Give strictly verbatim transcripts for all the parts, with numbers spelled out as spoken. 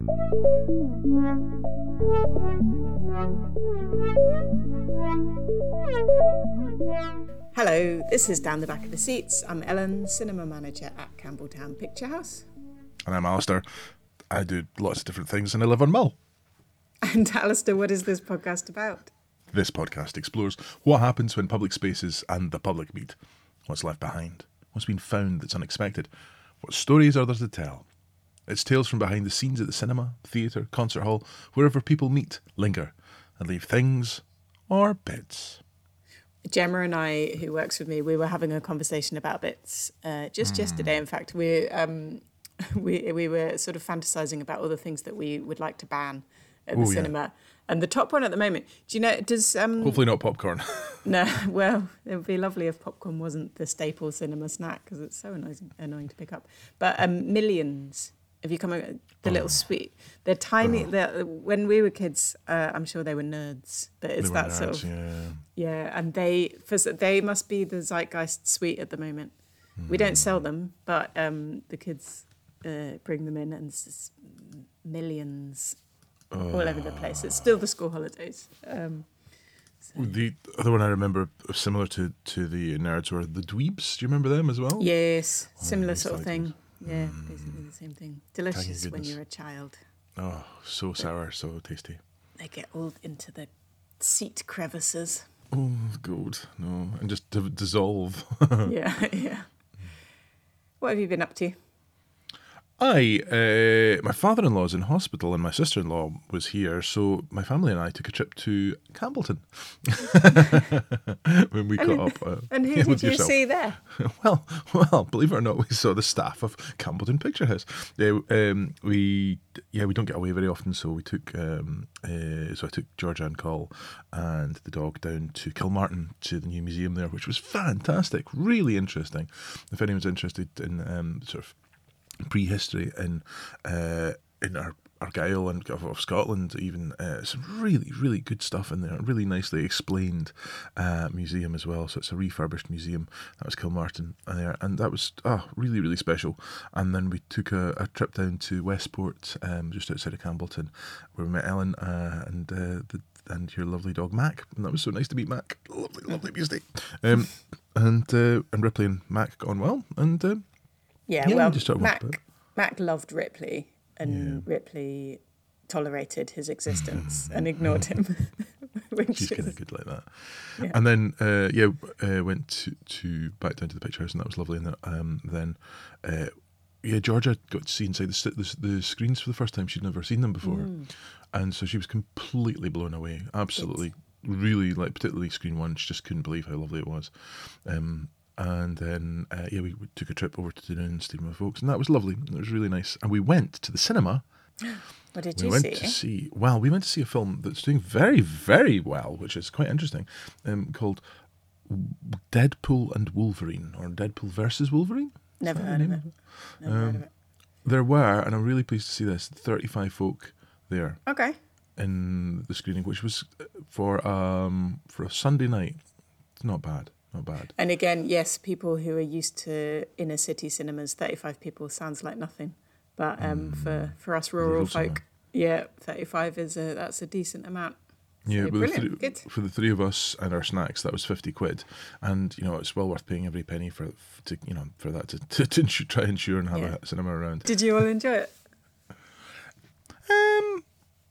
Hello, this is Down the Back of the Seats. I'm Ellen, cinema manager at Campbelltown Picture House. And I'm Alistair. I do lots of different things and I live on Mull. And Alistair, what is this podcast about? This podcast explores what happens when public spaces and the public meet. What's left behind? What's been found that's unexpected? What stories are there to tell? It's tales from behind the scenes at the cinema, theatre, concert hall, wherever people meet, linger, and leave things or bits. Gemma and I, who works with me, we were having a conversation about bits uh, just mm. yesterday. In fact, we um, we we were sort of fantasising about all the things that we would like to ban at the Ooh, cinema. Yeah. And the top one at the moment, do you know, does... Um, Hopefully not popcorn. No, well, it would be lovely if popcorn wasn't the staple cinema snack because it's so annoying, annoying to pick up. But um, Millions, have you come across the oh. little sweet... They're tiny. Oh. They're, when we were kids, uh, I'm sure they were nerds, but it's that nerds, sort of... Yeah, yeah and they for, they must be the zeitgeist sweet at the moment. Mm. We don't sell them, but um, the kids uh, bring them in and it's just Millions... Oh. all over the place. It's still the school holidays. Um, so. The other one I remember similar to, to the nerds were the dweebs. Do you remember them as well? Yes, similar oh, sort of thing. Yeah, mm. basically the same thing. Delicious when you're a child. Oh, so sour, so tasty. They get all into the seat crevices. Oh, God, no. And just to dissolve. yeah, yeah. What have you been up to? I, uh, my father-in-law's in hospital and my sister-in-law was here, so my family and I took a trip to Campbelltown when we and, caught up. Uh, and who yeah, did you yourself. see there? Well, well, believe it or not, we saw the staff of Campbelltown Picture House. Uh, um, we, yeah, we don't get away very often, so we took, um, uh, so I took Georgia and Col and the dog down to Kilmartin to the new museum there, which was fantastic, really interesting. If anyone's interested in um, sort of prehistory in uh, in our Argyll and of, of Scotland, even uh, some really really good stuff in there. Really nicely explained uh, museum as well. So it's a refurbished museum. That was Kilmartin there, and that was oh really really special. And then we took a, a trip down to Westport, um, just outside of Campbelltown, where we met Ellen uh, and uh, the and your lovely dog Mac, and that was so nice to meet Mac. Lovely lovely Tuesday. Um, and uh, and Ripley and Mac got on well, and. Uh, Yeah, yeah, well, we Mac, Mac loved Ripley, and yeah. Ripley tolerated his existence and ignored him. She's kind of good like that. Yeah. And then, uh, yeah, uh, went to, to back down to the picture house, and that was lovely. And um, then, uh, yeah, Georgia got to see inside the, the the screens for the first time. She'd never seen them before, mm. and so she was completely blown away. Absolutely, it's... really, like particularly screen one. She just couldn't believe how lovely it was. Um, And then, uh, yeah, we took a trip over to Dunoon and stayed with my folks, and that was lovely. It was really nice. And we went to the cinema. What did we you went see? To see? Well, we went to see a film that's doing very, very well, which is quite interesting, um, called Deadpool and Wolverine, or Deadpool versus Wolverine. Never heard of it. Never um, heard of it. There were, and I'm really pleased to see this, thirty-five folk there. Okay. In the screening, which was for um for a Sunday night. It's not bad. Not bad. And again, yes, people who are used to inner city cinemas, thirty-five people sounds like nothing. But um, mm. for, for us rural, rural folk, cinema. yeah, thirty-five is a that's a decent amount. So yeah, but brilliant. The three, Good. For the three of us and our snacks, that was fifty quid, and you know it's well worth paying every penny for to you know for that to to, to ensure, try and ensure and have yeah. a cinema around. Did you all enjoy it? Um.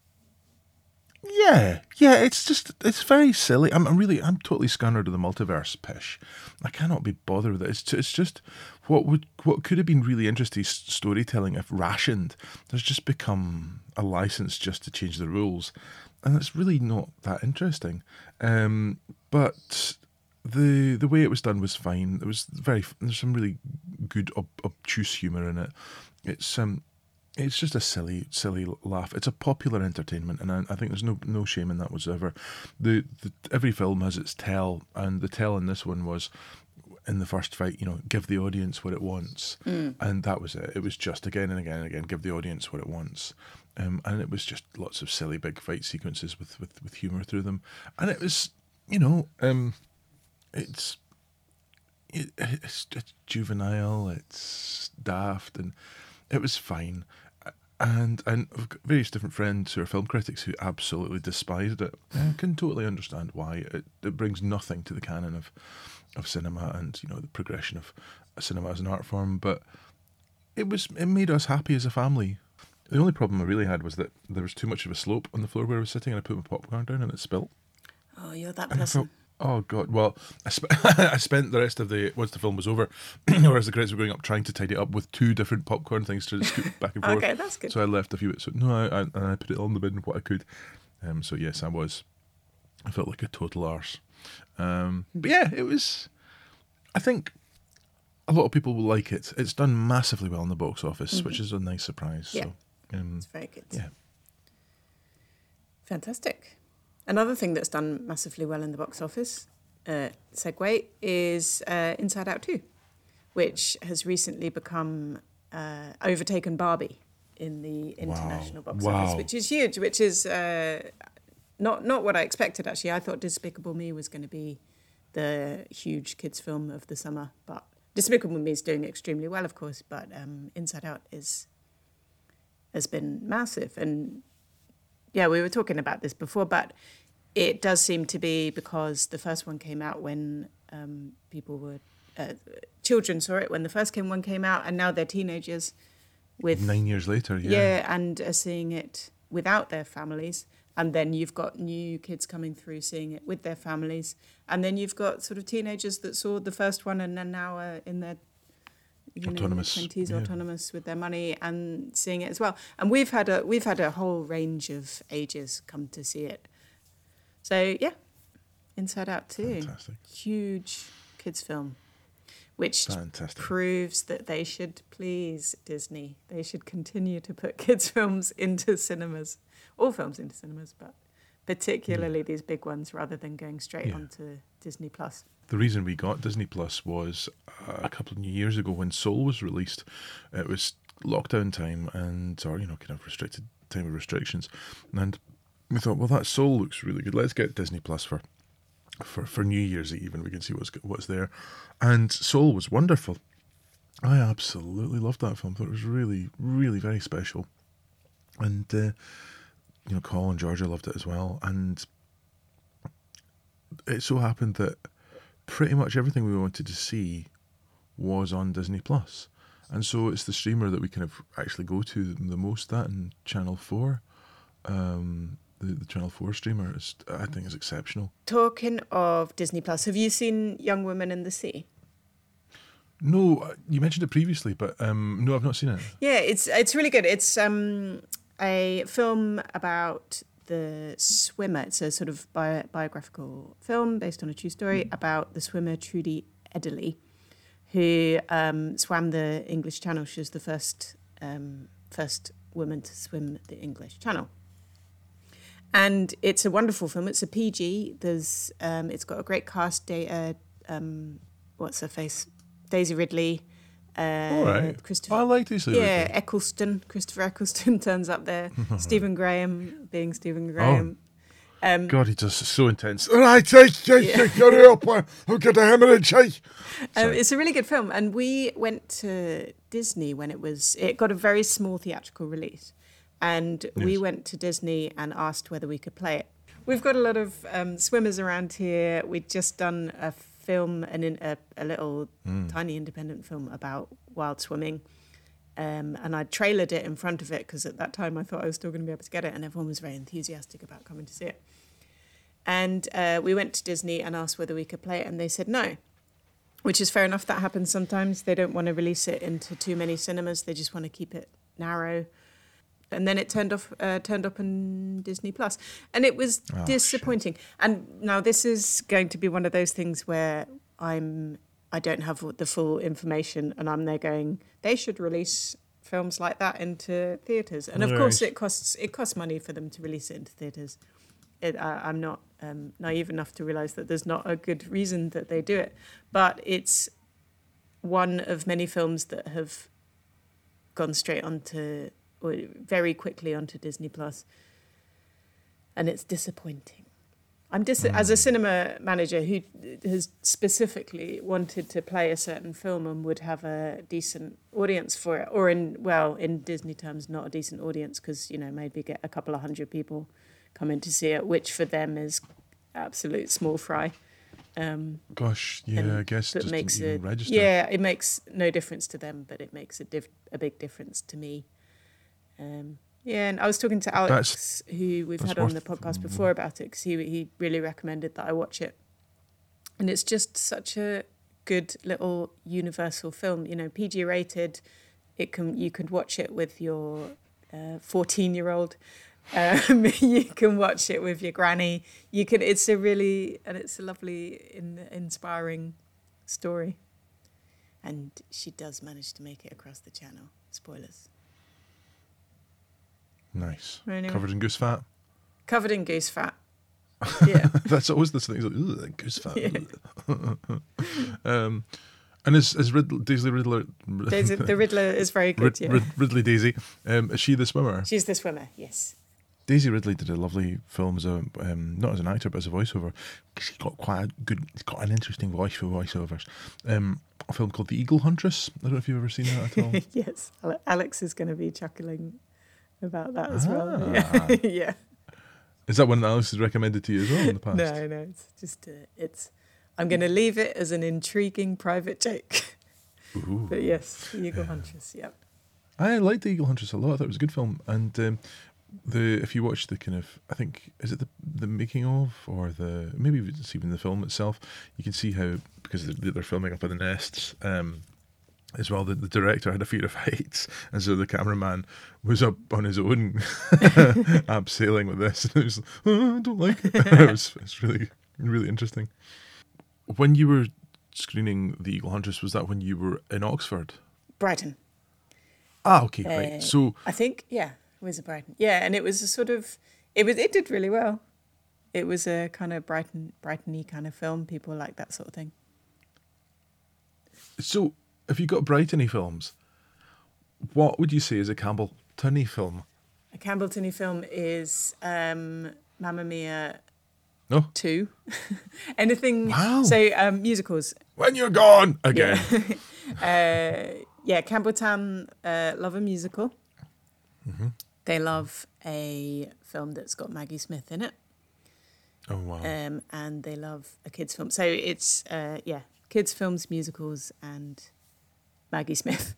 Yeah, yeah, it's just, it's very silly. I'm, I'm really, I'm totally scunnered of the multiverse pish. I cannot be bothered with it. It's, it's just what would, what could have been really interesting storytelling if rationed, has just become a license just to change the rules. And it's really not that interesting. Um, but the the way it was done was fine. There was very, there's some really good ob- obtuse humour in it. It's, um, It's just a silly, silly laugh. It's a popular entertainment, and I, I think there's no no shame in that whatsoever. The, the every film has its tell, and the tell in this one was, in the first fight, you know, give the audience what it wants, mm. and that was it. It was just again and again and again, give the audience what it wants, um, and it was just lots of silly big fight sequences with with, with humour through them, and it was, you know, um, it's it, it's it's juvenile, it's daft, and it was fine. and and I've got various different friends who are film critics who absolutely despised it. I can totally understand why. It, it brings nothing to the canon of of cinema and, you know, the progression of cinema as an art form. But it was it made us happy as a family. The only problem I really had was that there was too much of a slope on the floor where I was sitting, and I put my popcorn down and it spilt. Oh, you're that And I person. thought, oh God! Well, I, sp- I spent the rest of the once the film was over, or as the credits were going up, trying to tidy it up with two different popcorn things to scoop back and forth. Okay, that's good. So I left a few. So no, I, I and I put it all in the bin what I could. Um, so yes, I was. I felt like a total arse. Um, but yeah, it was. I think a lot of people will like it. It's done massively well in the box office, Mm-hmm. which is a nice surprise. Yeah. So, um, It's very good. yeah. Fantastic. Another thing that's done massively well in the box office, uh, segue, is uh, Inside Out two, which has recently become uh, overtaken Barbie in the international box Wow. office, which is huge, which is uh, not, not what I expected, actually. I thought Despicable Me was going to be the huge kids' film of the summer, but Despicable Me is doing extremely well, of course, but um, Inside Out is has been massive. And yeah, we were talking about this before, but it does seem to be because the first one came out when um, people were, uh, children saw it when the first came one came out, and now they're teenagers with Nine years later, yeah. yeah, and are seeing it without their families. And then you've got new kids coming through seeing it with their families. And then you've got sort of teenagers that saw the first one and are now uh, in their you Autonomous, know, twenties, yeah. autonomous with their money and seeing it as well. And we've had a we've had a whole range of ages come to see it. So yeah, Inside Out too, Fantastic. huge kids film, which Fantastic. proves that they should please Disney. They should continue to put kids films into cinemas, all films into cinemas, but particularly these big ones, rather than going straight Yeah. onto Disney Plus. The reason we got Disney Plus was uh, a couple of years ago when Soul was released. It was lockdown time and, or, you know, kind of restricted time of restrictions. And we thought, well, that Soul looks really good. Let's get Disney Plus for for, for New Year's Eve and we can see what's what's there. And Soul was wonderful. I absolutely loved that film. I thought it was really, really very special. And, uh, you know, Colin and Georgia loved it as well. And it so happened that pretty much everything we wanted to see was on Disney Plus, and so it's the streamer that we kind of actually go to the most. That and Channel Four, um, the the Channel Four streamer is, I think, is exceptional. Talking of Disney Plus, have you seen Young Women in the Sea? No, uh, you mentioned it previously, but um, no, I've not seen it. Yeah, it's it's really good. It's um, a film about the swimmer. It's a sort of bio- biographical film based on a true story about the swimmer Trudy Edderly, who um, swam the English Channel. She was the first um, first woman to swim the English Channel. And it's a wonderful film. It's a P G. There's um, it's got a great cast. Day, uh, um, what's her face? Daisy Ridley. Uh, All right, Christopher. I like this. Yeah, Eccleston, Christopher Eccleston turns up there. Stephen Graham being Stephen Graham. Um, God, he does so intense. All right, hey, hey, Yeah. hey, hurry up! I'll get a hemorrhage. Hey. um, Sorry. it's a really good film, and we went to Disney when it was. It got a very small theatrical release, and we Yes. went to Disney and asked whether we could play it. We've got a lot of um, swimmers around here. We'd just done a film, an in, a, a little Mm. tiny independent film about wild swimming. Um, and I trailered it in front of it because at that time I thought I was still going to be able to get it, and everyone was very enthusiastic about coming to see it. And uh, we went to Disney and asked whether we could play it, and they said no, which is fair enough. That happens sometimes. They don't want to release it into too many cinemas. They just want to keep it narrow. And then it turned off, uh, turned up on Disney Plus, and it was Oh, disappointing. And now this is going to be one of those things where I'm, I don't have the full information, and I'm there going, they should release films like that into theatres. And of course, Right. it costs it costs money for them to release it into theatres. It, I, I'm not um, naive enough to realise that there's not a good reason that they do it, but it's one of many films that have gone straight onto, or very quickly onto Disney Plus, and it's disappointing. I'm dis- as a cinema manager who has specifically wanted to play a certain film and would have a decent audience for it, or in well, in Disney terms, not a decent audience because you know maybe get a couple of hundred people come in to see it, which for them is absolute small fry. Um, Gosh, yeah, I guess that just makes didn't it even register. yeah, it makes no difference to them, but it makes a diff- a big difference to me. Um, Yeah, and I was talking to Alex, That's- who we've that's had on worth- the podcast before about it, because he he really recommended that I watch it, and it's just such a good little universal film. You know, P G rated. It can you could watch it with your fourteen year old. Um, you can watch it with your granny. You can. It's a really and it's a lovely, in, inspiring story, and she does manage to make it across the channel. Spoilers. Nice. Anyway. Covered in goose fat. Covered in goose fat. Yeah. That's always the thing. It's like, ooh, that goose fat. Yeah. um, and is is Rid- Daisy Riddler? Daisy, the Riddler is very good. Rid- Yeah. Rid- Ridley Daisy. Um, is she the swimmer? She's the swimmer. Yes. Daisy Ridley did a lovely film as a um, not as an actor but as a voiceover. She's got quite a good, got an interesting voice for voiceovers. Um, a film called The Eagle Huntress. I don't know if you've ever seen that at all. Yes. Ale- Alex is going to be chuckling about that as Ah. well. Yeah. Yeah. Is that one that Alex has recommended to you as well in the past? No, no. It's just uh, it's. I'm going to leave it as an intriguing private joke. Ooh. But yes, the Eagle Huntress. Yep. I liked The Eagle Huntress a lot. I thought it was a good film. And um, the if you watch the kind of, I think, is it the the making of, or the, maybe it's even the film itself, you can see how, because they're they're filming up in the nests, um, as well, the, the director had a fear of heights, and so the cameraman was up on his own abseiling with this, and it was, oh, I don't like it. it was, it's really, really interesting. When you were screening The Eagle Huntress, was that when you were in Oxford? Brighton. Ah, okay, Uh, right. So I think, yeah, it was a Brighton. Yeah, and it was a sort of, it was, it did really well. It was a kind of Brighton, Brighton-y kind of film. People like that sort of thing. So, if you got Brighton-y films, what would you say is a Campbell-Tonney film? A Campbell-Tonney film is um, Mamma Mia No? two. Anything. Wow. So um, musicals. When You're Gone Again. Yeah. uh, yeah, Campbelltown uh, love a musical. Mm-hmm. They love a film that's got Maggie Smith in it. Oh, wow. Um, and they love a kids' film. So it's, uh, yeah, kids' films, musicals, and Maggie Smith.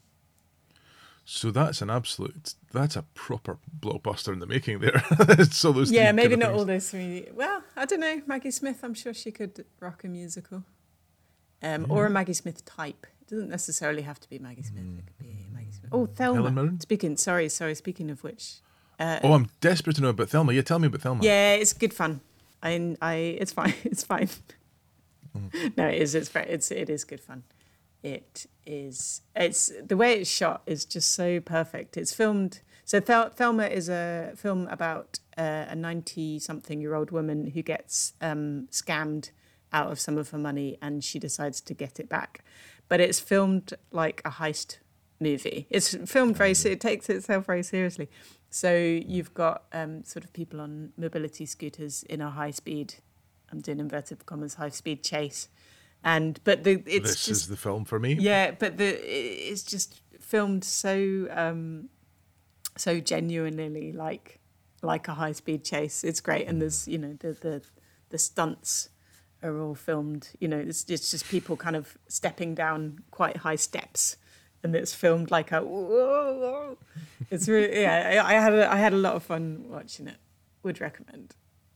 So that's an absolute, that's a proper blockbuster in the making there. So those Yeah, three maybe kind of not all things. those three. Well, I don't know. Maggie Smith, I'm sure she could rock a musical. Um, Yeah. Or a Maggie Smith type. It doesn't necessarily have to be Maggie Smith. It could be Maggie Smith. Oh, Thelma. Helen Mirren? Speaking, sorry, sorry. Speaking of which, uh, Oh, I'm desperate to know about Thelma. Yeah, tell me about Thelma. yeah, it's good fun. I, I, it's fine. It's fine. Mm. No, it is. It's very. It's it is good fun. It is. It's the way it's shot is just so perfect. It's filmed. So Thel- Thelma is a film about uh, a ninety-something-year-old woman who gets um, scammed out of some of her money, and she decides to get it back. But it's filmed like a heist movie. It's filmed very. It takes itself very seriously. So you've got um, sort of people on mobility scooters in a high speed. I'm doing inverted commas high speed chase, and but the it's This just is the film for me. yeah, but the it's just filmed so um, so genuinely like like a high speed chase. It's great, and there's you know the the the stunts are all filmed. You know, it's it's just people kind of stepping down quite high steps, and it's filmed like a. Whoa. It's really yeah. I, I had a, I had a lot of fun watching it. Would recommend.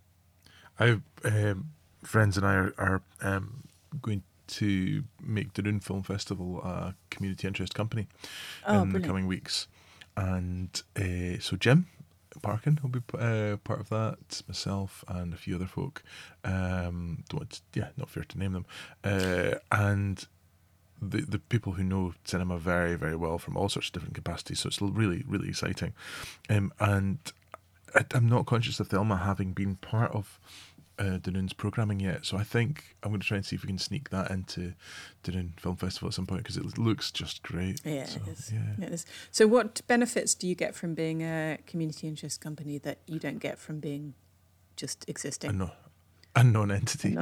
I um, friends and I are, are um, going to make Dunoon Film Festival a community interest company Oh, in the brilliant. coming weeks, and uh, so Jim Parkin will be uh, part of that. Myself and a few other folk. Um, don't want to, yeah, not fair to name them, uh, and. The the people who know cinema very, very well from all sorts of different capacities, so it's really, really exciting. Um, and I, I'm not conscious of Thelma having been part of uh, Dunoon's programming yet, so I think I'm going to try and see if we can sneak that into Dunoon Film Festival at some point, because it looks just great. Yeah, so, it is. Yeah. Yeah, it is. So what benefits do you get from being a community interest company that you don't get from being just existing? I know. A non-entity.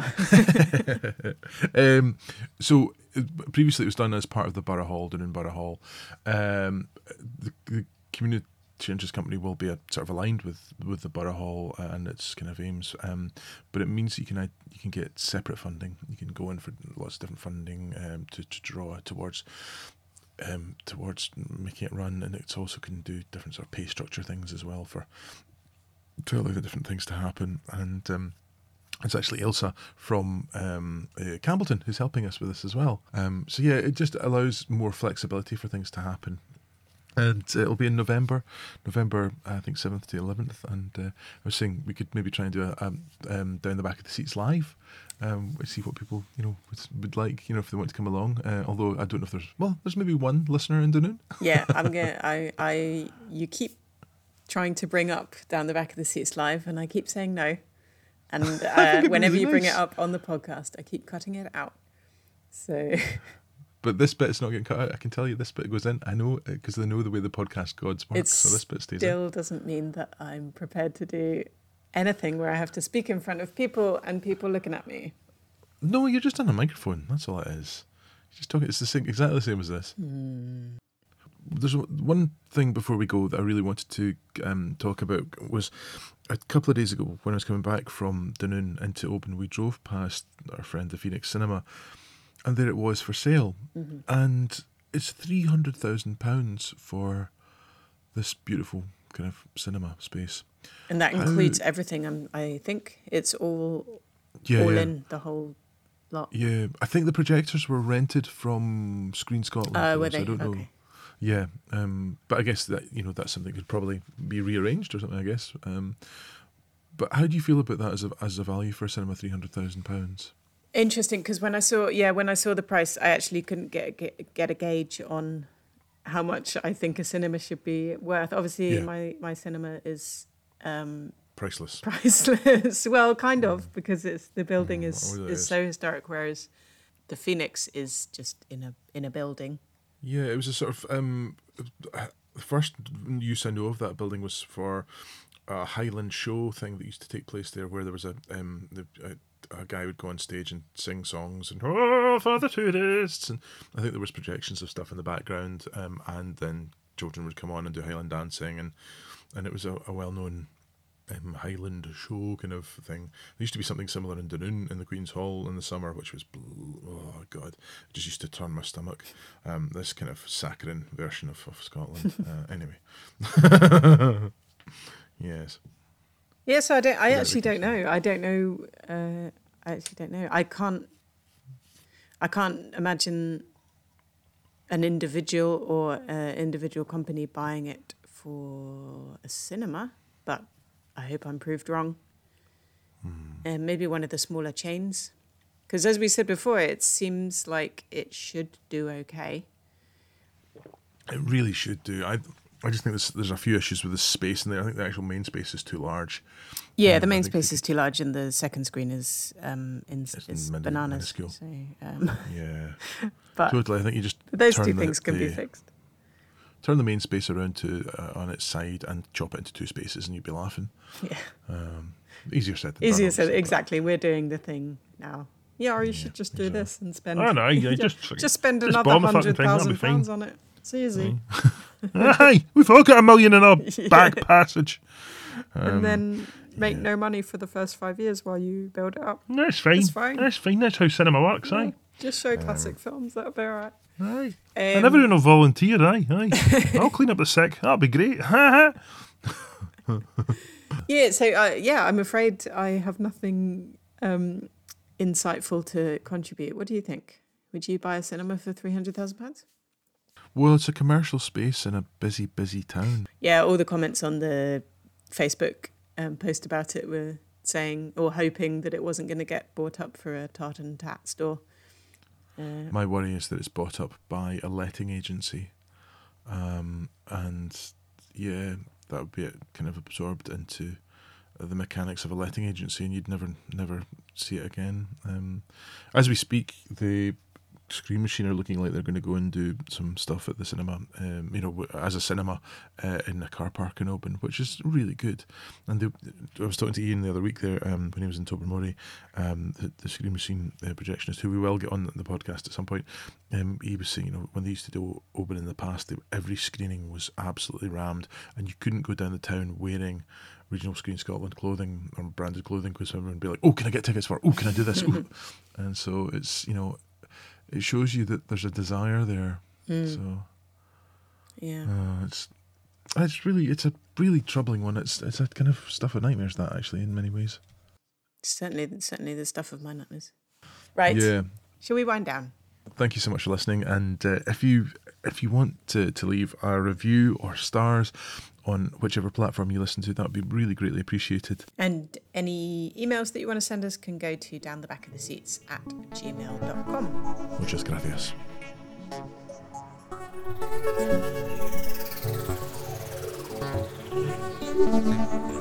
um, so uh, previously it was done as part of the Borough Hall, Dunoon Borough Hall. Um, the, the community interest company will be a, sort of aligned with, with the Borough Hall and its kind of aims, um, but it means you can uh, you can get separate funding. You can go in for lots of different funding um, to, to draw towards um, towards making it run, and it also can do different sort of pay structure things as well for to allow the different things to happen. And um, it's actually Ilsa from um, uh, Campbellton who's helping us with this as well. Um, so yeah, it just allows more flexibility for things to happen. And uh, it'll be in November, November I think seventh to eleventh. And uh, I was saying we could maybe try and do a um, um, down the back of the seats live, um, see what people you know would, would like, you know, if they want to come along. Uh, although I don't know if there's well, there's maybe one listener in Dunoon. Yeah, I'm gonna. I, I, you keep trying to bring up down the back of the seats live, and I keep saying no. And uh, whenever you bring nice. it up on the podcast, I keep cutting it out. So. But this bit's not getting cut out. I can tell you this bit goes in. I know because they know the way the podcast gods work. It so this bit stays still in. Doesn't mean that I'm prepared to do anything where I have to speak in front of people and people looking at me. No, you're just on a microphone. That's all it is. You're just talking. It's the same, exactly the same as this. Hmm. There's one thing before we go that I really wanted to um, talk about was a couple of days ago when I was coming back from Dunoon into Oban, we drove past our friend the Phoenix Cinema. And there it was for sale. Mm-hmm. And it's three hundred thousand pounds for this beautiful kind of cinema space. And that includes How, everything, um, I think. It's all, yeah, all yeah. in, the whole lot. Yeah, I think the projectors were rented from Screen Scotland. Oh, uh, were they? I don't okay. know. Yeah, um, but I guess that, you know, that's something that could probably be rearranged or something, I guess. Um, but how do you feel about that as a, as a value for a cinema, three hundred thousand pounds? Interesting, because when I saw, yeah, when I saw the price, I actually couldn't get get, get a gauge on how much I think a cinema should be worth. Obviously, yeah. my, my cinema is um, priceless. Priceless. Well, kind of, mm. because it's the building mm, is, is is so historic, whereas the Phoenix is just in a in a building. Yeah, it was a sort of um, the first use I know of that building was for a Highland show thing that used to take place there, where there was a um the. A, a guy would go on stage and sing songs and oh for the tourists, and I think there was projections of stuff in the background, um, and then children would come on and do Highland dancing, and and it was a, a well-known um, Highland show kind of thing. There used to be something similar in Dunoon in the Queen's Hall in the summer, which was oh god, it just used to turn my stomach. Um, this kind of saccharine version of, of Scotland. uh, anyway, yes. Yeah, so I don't. I actually don't know. I don't know. Uh, I actually don't know. I can't. I can't imagine an individual or an individual company buying it for a cinema. But I hope I'm proved wrong. And mm. uh, maybe one of the smaller chains, because as we said before, it seems like it should do okay. It really should do. I. I just think there's, there's a few issues with the space in there. I think the actual main space is too large. Yeah, um, the main space is too large, and the second screen is um in, is min- bananas. minuscule. So, um, yeah, but totally. I think you just those turn two the, things can the, be fixed. Turn the main space around to uh, on its side and chop it into two spaces, and you'd be laughing. Yeah, um, easier said than easier done. said. Exactly, we're doing the thing now. Yeah, or you yeah, should just do exactly. this and spend. I know. Yeah, just just spend just another hundred thousand pounds on it. It's easy. Hey, we've all got a million in our yeah. back passage. Um, and then make yeah. no money for the first five years while you build it up. That's fine. That's fine. That's fine. That's how cinema works, yeah. aye. Just show classic um, films, that'll be alright. Aye. Um, and everyone will volunteer, aye. aye. I'll clean up the sick. That'll be great. yeah, so, uh, yeah, I'm afraid I have nothing um, insightful to contribute. What do you think? Would you buy a cinema for three hundred thousand pounds? Well, it's a commercial space in a busy, busy town. Yeah, all the comments on the Facebook um, post about it were saying or hoping that it wasn't going to get bought up for a tart and tat store. Uh, My worry is that it's bought up by a letting agency. Um, and, yeah, that would be it, kind of absorbed into the mechanics of a letting agency, and you'd never, never see it again. Um, as we speak, the Screen Machine are looking like they're going to go and do some stuff at the cinema, um, you know, as a cinema uh, in a car park in Oban, which is really good. And they, I was talking to Ian the other week there um, when he was in Tobermory, um, the, the Screen Machine uh, projectionist, who we will get on the podcast at some point. Um, he was saying, you know, when they used to do Oban in the past, they, every screening was absolutely rammed, and you couldn't go down the town wearing Regional Screen Scotland clothing or branded clothing because everyone would be like, oh, can I get tickets for it? Oh, can I do this? Ooh. And so it's, you know, it shows you that there's a desire there. Mm. So yeah, uh, it's it's really it's a really troubling one. It's it's a kind of stuff of nightmares, that, actually, in many ways. Certainly, certainly the stuff of my nightmares. Right. Yeah. Shall we wind down? Thank you so much for listening. And uh, if you if you want to, to leave a review or stars on whichever platform you listen to, that would be really greatly appreciated. And any emails that you want to send us can go to down the back of the seats at gmail dot com. Muchas gracias. Thank you.